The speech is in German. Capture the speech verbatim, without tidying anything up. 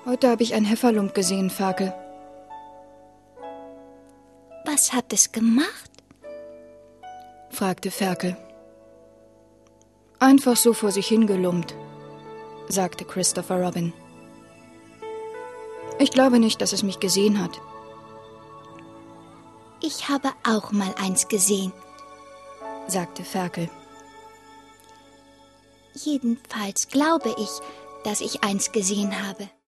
Heute habe ich ein Hefferlump gesehen, Ferkel. Was hat es gemacht? Fragte Ferkel. Einfach so vor sich hingelumpt, sagte Christopher Robin. Ich glaube nicht, dass es mich gesehen hat. Ich habe auch mal eins gesehen, sagte Ferkel. Jedenfalls glaube ich, dass ich eins gesehen habe.